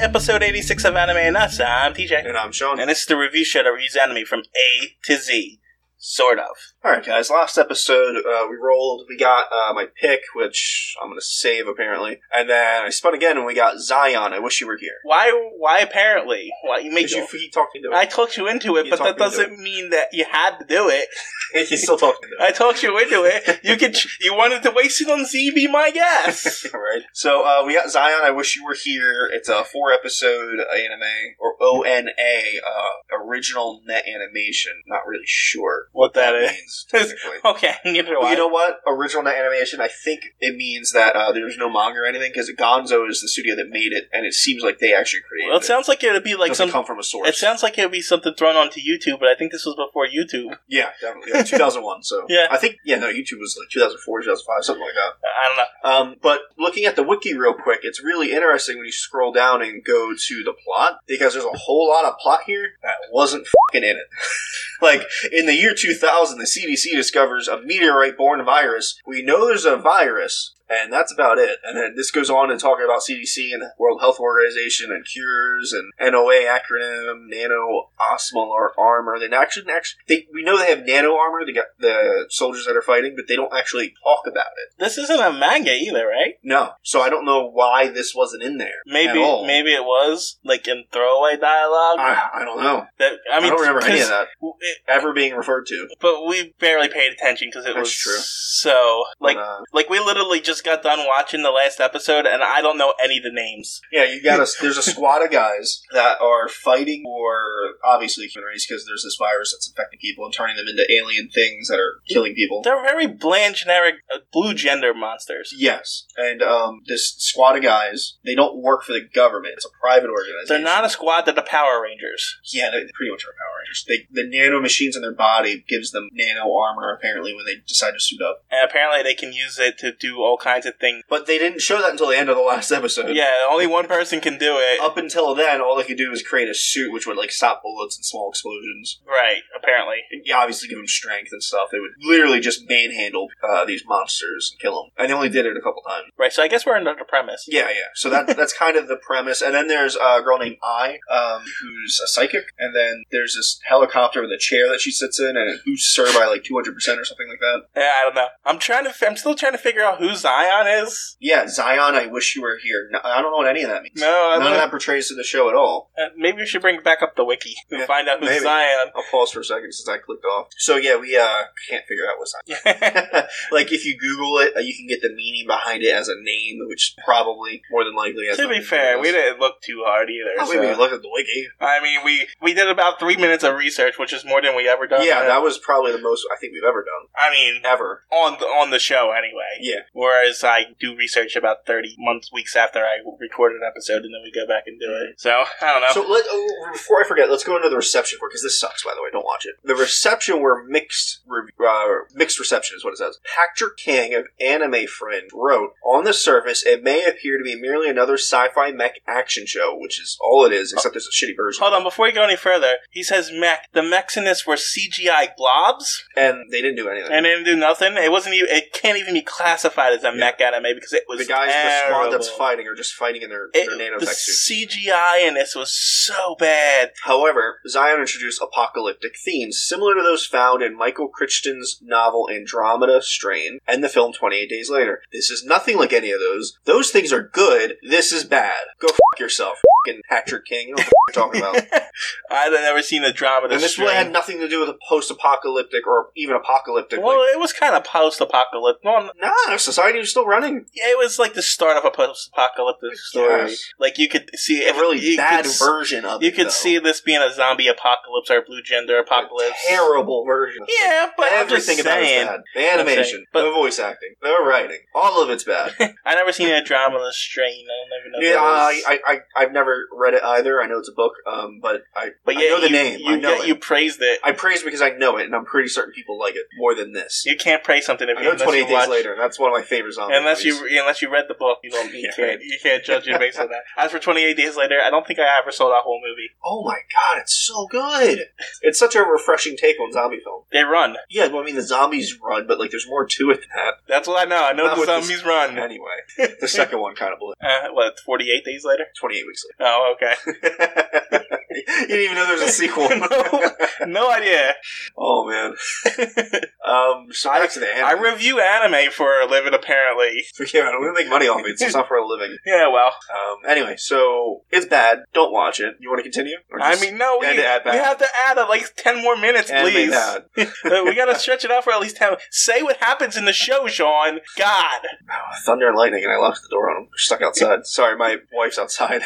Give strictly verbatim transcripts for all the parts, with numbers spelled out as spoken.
to episode eighty-six of Anime and Us. I'm T J. And I'm Sean. And this is the review show that reviews anime from A to Z. Sort of. Alright guys, last episode uh, we rolled, we got uh, my pick, which I'm going to save apparently, and then I spun again and we got Zion, I Wish You Were Here. Why Why apparently? Why you make you, you talked me into it. I talked you into it, You but that talked me into doesn't mean that you had to do it. You still talking into it. I talked you into it. You could, you wanted to waste it on Z, be my guess. Right. So uh, we got Zion, I Wish You Were Here. It's a four episode anime, or O N A, uh, original net animation. Not really sure what that, that means. Technically. Okay, neither well, you know what? Original net animation, I think it means that uh, there's no manga or anything, because Gonzo is the studio that made it, and it seems like they actually created well, it. it. sounds like it would be like Doesn't some... come from a source. It sounds like it would be something thrown onto YouTube, but I think this was before YouTube. Yeah, definitely. Yeah, two thousand one, so... Yeah. I think, yeah, no, YouTube was like two thousand four, two thousand five, something like that. I don't know. Um, but looking at the wiki real quick, it's really interesting when you scroll down and go to the plot, because there's a whole lot of plot here that wasn't fucking in it. Like, in the year two thousand, the C D C discovers a meteorite-borne virus. We know there's a virus, and that's about it. And then this goes on and talking about C D C and World Health Organization and cures and N O A acronym, nano osmolar armor. They actually, actually they, we know they have nano armor, they got the soldiers that are fighting, but they don't actually talk about it. This isn't a manga either, right? No. So I don't know why this wasn't in there. Maybe at all. maybe it was, like in throwaway dialogue. I, I don't know. That, I, mean, I don't remember any of that it, ever being referred to. But we barely paid attention because it That's was true. so... Like, but, uh, like we literally just got done watching the last episode, and I don't know any of the names. Yeah, you got a, there's a squad of guys that are fighting for, obviously, human race, because there's this virus that's infecting people and turning them into alien things that are killing people. They're very bland, generic, uh, blue gender monsters. Yes, and um, this squad of guys, they don't work for the government. It's a private organization. They're not a squad, they're the Power Rangers. Yeah, they pretty much are Power Rangers. They, the nano machines in their body gives them nano armor, apparently, when they decide to suit up. And apparently they can use it to do all kinds of things. But they didn't show that until the end of the last episode. Yeah, only one person can do it. Up until then, all they could do is create a suit which would, like, stop bullets and small explosions. Right, apparently. Yeah, obviously give them strength and stuff. They would literally just manhandle uh, these monsters and kill them. And they only did it a couple times. Right, so I guess we're under the premise. Yeah, yeah. So that that's kind of the premise. And then there's a girl named Ai, um, who's a psychic. And then there's this helicopter with a chair that she sits in, and it boosts her by like two hundred percent or something like that. Yeah, I don't know. I'm trying to. I'm still trying to figure out who Zion is. Yeah, Zion, I Wish You Were Here. No, I don't know what any of that means. No, I None don't of that portrays to the show at all. Uh, maybe we should bring back up the wiki and Yeah, find out who's maybe. Zion. I'll pause for a second since I clicked off. So yeah, we uh can't figure out what Zion. Like if you Google it, uh, you can get the meaning behind it as a name, which probably more than likely has. To be nothing fair, do we with this. didn't look too hard either. Oh, so. maybe we look at the wiki. I mean, we we did about three minutes of research, which is more than we ever done. Yeah, that was probably the most I think we've ever done. I mean, Ever. on the, on the show anyway. Yeah. Whereas I do research about thirty months, weeks after I record an episode, and then we go back and do it. So I don't know. So let, oh, before I forget, let's go into the reception for it, because this sucks, by the way. Don't watch it. The reception were mixed, uh, mixed reception is what it says. Patrick King of Anime Friend wrote, on the surface, it may appear to be merely another sci-fi mech action show, which is all it is, except there's a shitty version. Hold on, before you go any further, he says mech. The mechs in this were C G I blobs, And they didn't do anything. and they didn't do nothing. It wasn't even. It can't even be classified as a Yeah. mech anime because it was the guys in the terrible. squad that's fighting are just fighting in their, It- their nanotech the suits. C G I in this was so bad. However, Zion introduced apocalyptic themes similar to those found in Michael Crichton's novel Andromeda Strain and the film twenty-eight Days Later. This is nothing like any of those. Those things are good. This is bad. Go f*** yourself, f***ing Patrick King. You know what the f*** you're talking about. I've never seen a drama. And this really had nothing to do with a post-apocalyptic or even apocalyptic. Well, like, it was kind of post-apocalyptic. Well, nah, society was still running. yeah, it was like the start of a post-apocalyptic story. Yes. Like you could see A really you bad could, version of You it. could though. see this being a zombie apocalypse or a blue gender apocalypse. A terrible version. Yeah, but Everything I'm just about saying. it's bad. The animation, saying, but- the voice acting, the writing, all of it's bad. I never seen a drama The Strain. I don't even know. Yeah, what it I, is. I, I, I've never read it either. I know it's a book, um, but I, But I yeah, know the you, name. You, I know get- it. you praised it. I praise it because I know it, and I'm pretty certain people like it more than this. You can't praise something if I you know unless twenty-eight you Days watch. Later. That's one of my favorite other zombie Unless movies. you unless you read the book, you don't you Yeah. can't you can't judge it based on that. As for twenty-eight Days Later, I don't think I ever saw that whole movie. Oh my god, it's so good! It's such a refreshing take on zombie film. They run. Yeah, well, I mean, the zombies run, but, like, there's more to it than that. That's what I know. I know Not the with zombies this- run. Anyway, the second one kind of blew. Uh, what, forty-eight Days Later? twenty-eight weeks Oh, okay. later. You didn't even know there was a sequel. no, no idea. Oh, man. Um, so back to the anime. I review anime for a living, apparently. Yeah, I'm gonna make money off it. It's not for a living. Yeah, well. Um, anyway, so it's bad. Don't watch it. You want to continue? Or I just mean, no, we, end it at we bad? have to add at least ten more minutes, Anime please. bad. Uh, we gotta stretch it out for at least ten. Say what happens in the show, Sean. God. Oh, thunder and lightning, and I locked the door on them. They're stuck outside. Sorry, my wife's outside.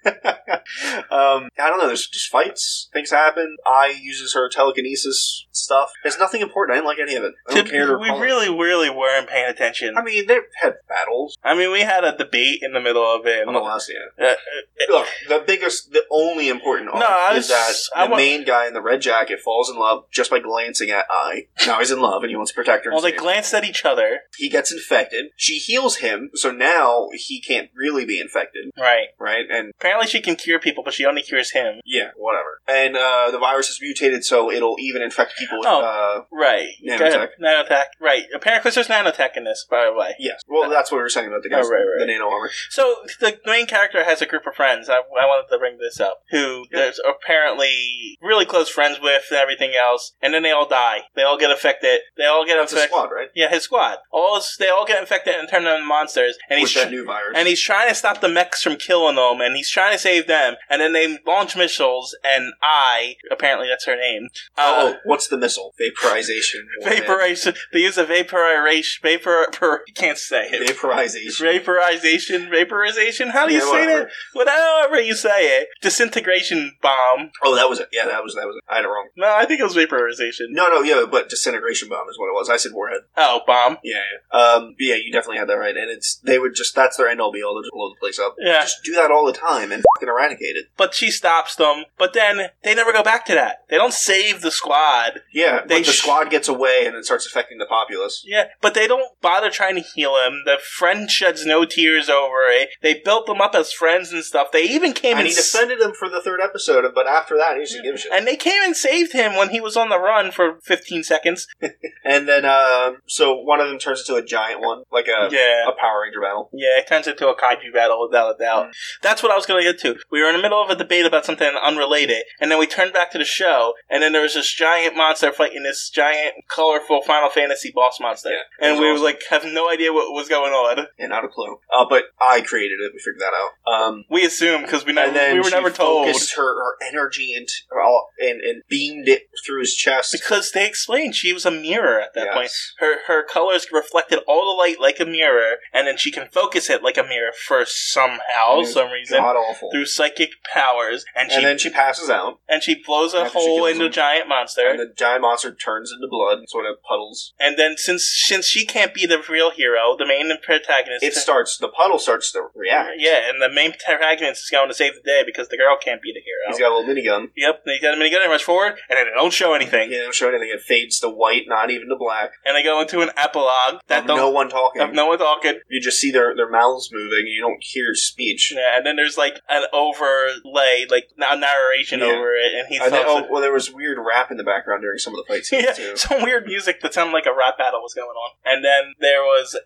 um, I don't know. There's just fights. Things happen. I uses her telekinesis stuff. There's nothing important. I didn't like any of it. I don't To- care to we recall it. really, really weren't paying attention. I mean, they've had battles. I mean, we had a debate in the middle of it. I'm the last year. Uh, uh, Look, the biggest, the only important arc No, I is that was- the I wa- main guy in the red jacket falls in love just by glancing at Ai. Now he's in love and he wants to protect her. and well, they save her. glanced at each other. He gets infected. She heals him, so now he can't really be infected, Right. right? And Apparently she can cure people, but she only cures him. yeah, whatever. And uh, the virus is mutated, so it'll even infect people with. Oh. Uh, Right. Nanotech. Go ahead. Nanotech. Right. Apparently there's nanotech in this, by the way. yes. Well, that's what we were saying about the guys, Oh, right, right. the nano armor. So the main character has a group of friends. I, I wanted to bring this up. Who Yeah. there's apparently really close friends with and everything else, and then they all die. They all get affected. They all get That's a affected. squad, right? Yeah, his squad. All is, they all get infected and turn into monsters. And he's With tr- that new virus. and he's trying to stop the mechs from killing them, and he's trying to save them. And then they launch missiles, and I apparently that's her name. Uh, oh, what's the missile? Vaporization. warhead. Vaporization. They use a vaporization. Vapor. Per, can't say it. Vaporization. Vaporization. Vaporization. How do you Yeah, say whatever. that? Whatever you say it. Disintegration bomb. Oh, that was it. Yeah, that was that was it. I had it wrong. No, I think it was vaporization. No, no, yeah, but disintegration bomb is what it was. I said warhead. Oh, bomb. Yeah, yeah. Um, but yeah, you definitely had that right. And it's they would just that's their end all be all. They'll just blow the place up. Yeah. Just do that all the time and fucking eradicate it. But she stops them. But then they never go back to that. They don't save the squad. Yeah, They but the sh- squad gets away and it starts affecting the populace. Yeah, but they don't bother trying to heal him. The friend sheds no tears over it. They built them up as friends and stuff. They even came And and he s- defended them for the third episode, but after that, he just didn't give a shit. and they came and saved him when he was on the run for fifteen seconds. And then, um, so one of them turns into a giant one, like a, Yeah. a Power Ranger battle. Yeah, it turns into a kaiju battle without a doubt. That's what I was going to get to. We were in the middle of a debate about something unrelated, and then we turned back to the show, and then there was this giant monster fighting this giant, colorful Final Fantasy boss monster. Yeah, it and was we awesome. were like, have no idea what was going on. Yeah, not a clue. Uh, but I created it. We figured that out. Um, We assumed, because we, never, and then we were she never told. focused her, her energy into, all, and, and beamed it through his chest. Because they explained she was a mirror at that Yes. point. Her her colors reflected all the light like a mirror, and then she can focus it like a mirror for somehow, It is some reason, God awful. through psychic powers, and, And she then she passes out, and she blows a after she hole kills into a him. giant monster. and the giant monster turns into blood and sort of puddles. And then since since she can't be the real hero, the main protagonist, It starts, the puddle starts to react. yeah, and the main protagonist is going to save the day because the girl can't be the hero. He's got a little minigun. Yep, they got a minigun and rush forward, and then they don't show anything. He didn't show anything. It fades to white, not even to black. And they go into an epilogue that Of don't no one talking. of no one talking. You just see their, their mouths moving. You don't hear speech. Yeah, and then there's like an overlay, like a narration Yeah. over it, and he And then, talks. oh, well, there was weird rap in the background during some of the fight scenes, yeah, too. some weird music that sounded like a rap battle was going on. And then there was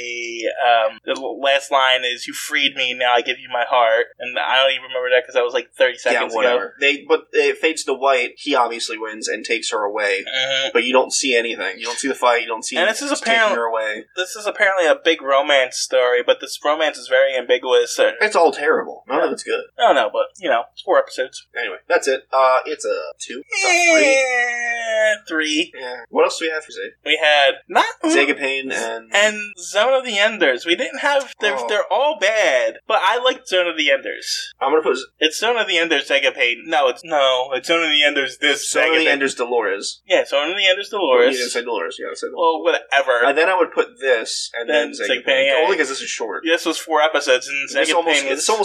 a um, the last line is "You freed me, now I give you my heart." And I don't even remember that because that was like thirty seconds Yeah, whatever. They, but it fades to white. He obviously wins and takes her away. ago. Mhm. But you don't see anything. You don't see the fight. You don't see. And this is just apparent- taking her away. This is apparently a big romance story, but this romance is very ambiguous. Uh, It's all terrible. None of it's good. I don't know, but you know, it's four episodes. Anyway, that's it. Uh, it's a two. It's a three. Eh, Three. Yeah. What else do we have for Zay? We had not Zegapane and and Zone of the Enders. We didn't have. They're Oh. they're all bad, but I liked Zone of the Enders. I'm gonna put It's Zone of the Enders Zegapane. No, it's no. It's Zone of the Enders. This Zone of the Zegapane. Enders Dolores. Yeah, Zone of the Enders You Dolores. didn't say Dolores. You gotta say Dolores. Well, whatever. And then I would put this and then, Then Zegapane. Zegapane, yeah. Only because this is short. This was four episodes, and This almost, Zegapane was this almost gets number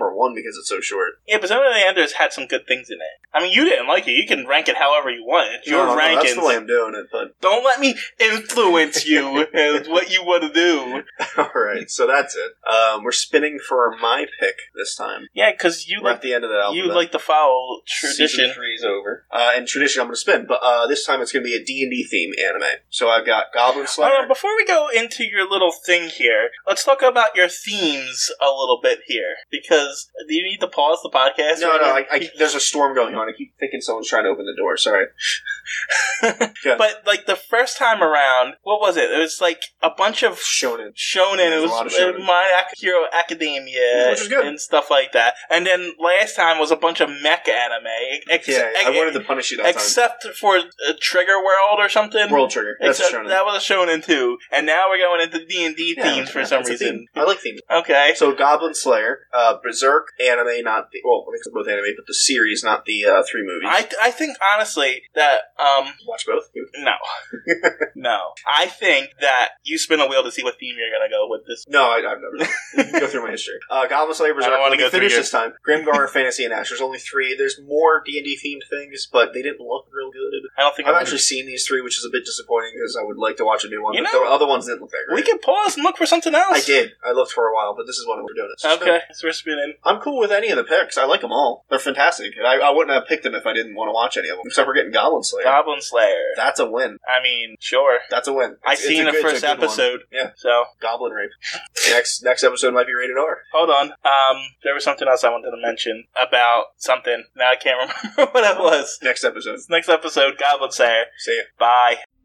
number one because it's so short. Yeah, but Zone of the Enders had some good things in it. I mean, you didn't like it. You can rank it however you want. It's your no, no, rankings. No, that's the way I'm doing it, but... Don't let me influence you as what you want to do. Alright, so that's it. Um, we're spinning for my pick this time. Yeah, because you we're like at the end of the alphabet. You like to follow tradition. Season three's over. Uh, and tradition I'm going to spin, but uh, this time it's going to be a D and D theme anime. So I've got Goblin Slayer. Hold on, before we go into your little thing here, let's talk about your themes a little bit here. Because, do you need to pause the podcast? No, right no, now? I, I, there's a storm going on. I keep thinking someone's trying to open the door. Sorry. But, like, the first time around, what was it? It was, like, a bunch of shonen. Shonen. Yeah, it was a lot of shonen. My Hero Academia. Which is good. And stuff like that. And then last time was a bunch of mech anime. Ex- yeah, yeah, I ex- wanted to punish you that Except time. for uh, Trigger World or something. World Trigger. That's Except, a shonen. That was a shonen, too. And now we're going into D and D yeah, themes for yeah, some it's a reason. theme. I like themes. Okay. So Goblin Slayer, uh, Berserk anime, not the well, I think it's both anime, but the series, not the uh, three movies. I, I think honestly that um watch both. no no I think that you spin a wheel to see what theme you're gonna go with this. No, I, I've never. You can go through my history. Uh, Goblin Slayer, Berserk. I don't want to go finish through this time. Grimgar, Fantasy, and Ash. There's only three. There's more D and D themed things, but they didn't look real good. I don't think I've I'm actually gonna... seen these three, which is a bit disappointing because I would like to watch a new one. You but know, the other ones didn't look that great. We can pause and look for something else. I did. I looked for a while, but this is when we're doing it. So okay, so we're spinning. I'm cool with any of the picks. I like them all. They're fantastic. And I, I wouldn't have picked them if I didn't want to watch any of them. Except for getting Goblin Slayer. Goblin Slayer. That's a win. I mean, sure. That's a win. I It's, seen it's the good, first episode. One. Yeah. So Goblin rape. next next episode might be rated R. Hold on. Um, there was something else I wanted to mention about something. Now I can't remember what it was. Next episode. Next episode, Goblin Slayer. See ya. Bye.